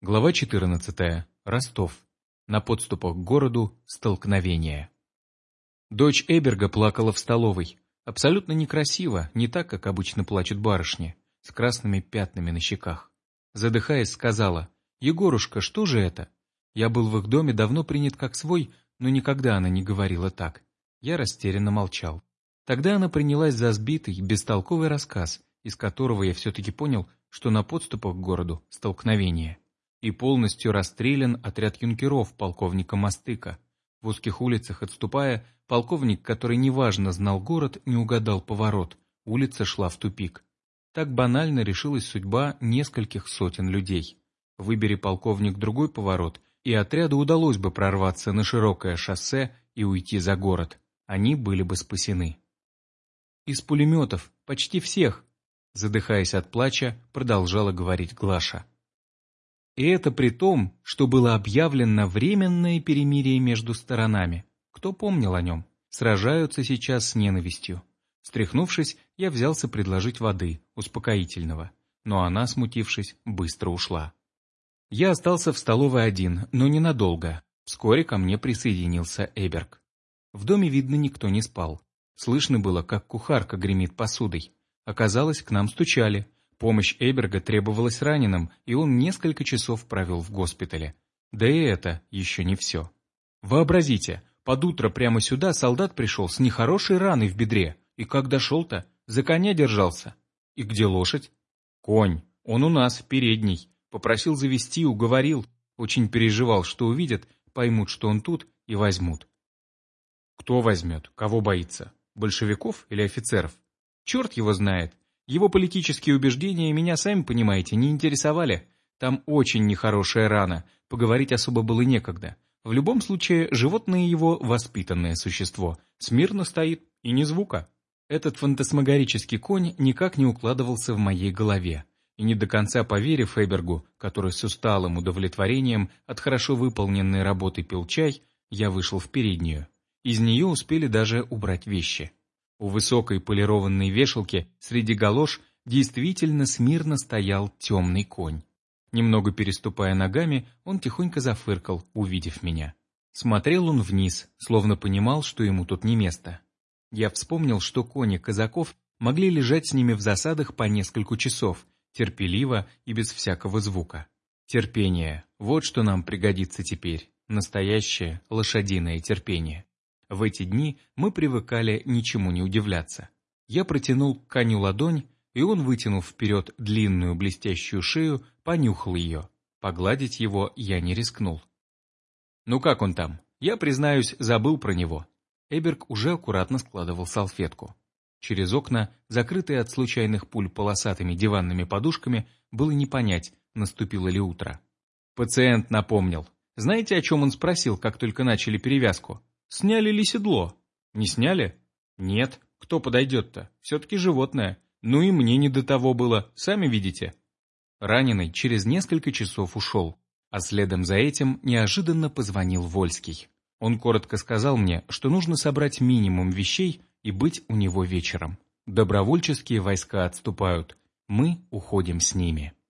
Глава 14. Ростов. На подступах к городу столкновение. Дочь Эберга плакала в столовой. Абсолютно некрасиво, не так, как обычно плачут барышни, с красными пятнами на щеках. Задыхаясь, сказала: «Егорушка, что же это?» Я был в их доме давно принят как свой, но никогда она не говорила так. Я растерянно молчал. Тогда она принялась за сбитый, бестолковый рассказ, из которого я все-таки понял, что на подступах к городу столкновение. И полностью расстрелян отряд юнкеров полковника Мастыка. В узких улицах отступая, полковник, который неважно знал город, не угадал поворот. Улица шла в тупик. Так банально решилась судьба нескольких сотен людей. Выбери полковник другой поворот, и отряду удалось бы прорваться на широкое шоссе и уйти за город. Они были бы спасены. «Из пулеметов, почти всех», задыхаясь от плача, продолжала говорить Глаша. И это при том, что было объявлено временное перемирие между сторонами. Кто помнил о нем? Сражаются сейчас с ненавистью. Встряхнувшись, я взялся предложить воды, успокоительного. Но она, смутившись, быстро ушла. Я остался в столовой один, но ненадолго. Вскоре ко мне присоединился Эберг. В доме, видно, никто не спал. Слышно было, как кухарка гремит посудой. Оказалось, к нам стучали. Помощь Эберга требовалась раненым, и он несколько часов провел в госпитале. Да и это еще не все. Вообразите, под утро прямо сюда солдат пришел с нехорошей раной в бедре, и как дошел-то, за коня держался. И где лошадь? Конь, он у нас, передний. Попросил завести, уговорил. Очень переживал, что увидят, поймут, что он тут, и возьмут. Кто возьмет, кого боится? Большевиков или офицеров? Черт его знает. Его политические убеждения меня, сами понимаете, не интересовали. Там очень нехорошая рана, поговорить особо было некогда. В любом случае, животное его воспитанное существо, смирно стоит, и ни звука. Этот фантасмагорический конь никак не укладывался в моей голове. И не до конца поверив Эбергу, который с усталым удовлетворением от хорошо выполненной работы пил чай, я вышел в переднюю. Из нее успели даже убрать вещи. У высокой полированной вешалки среди галош действительно смирно стоял темный конь. Немного переступая ногами, он тихонько зафыркал, увидев меня. Смотрел он вниз, словно понимал, что ему тут не место. Я вспомнил, что кони казаков могли лежать с ними в засадах по несколько часов, терпеливо и без всякого звука. Терпение — вот что нам пригодится теперь, настоящее лошадиное терпение. В эти дни мы привыкали ничему не удивляться. Я протянул к коню ладонь, и он, вытянув вперед длинную блестящую шею, понюхал ее. Погладить его я не рискнул. «Ну как он там? Я, признаюсь, забыл про него». Эберг уже аккуратно складывал салфетку. Через окна, закрытые от случайных пуль полосатыми диванными подушками, было не понять, наступило ли утро. Пациент напомнил. Знаете, о чем он спросил, как только начали перевязку? Сняли ли седло? Не сняли? Нет. Кто подойдет-то? Все-таки животное. Ну и мне не до того было, сами видите. Раненый через несколько часов ушел, а следом за этим неожиданно позвонил Вольский. Он коротко сказал мне, что нужно собрать минимум вещей и быть у него вечером. Добровольческие войска отступают. Мы уходим с ними.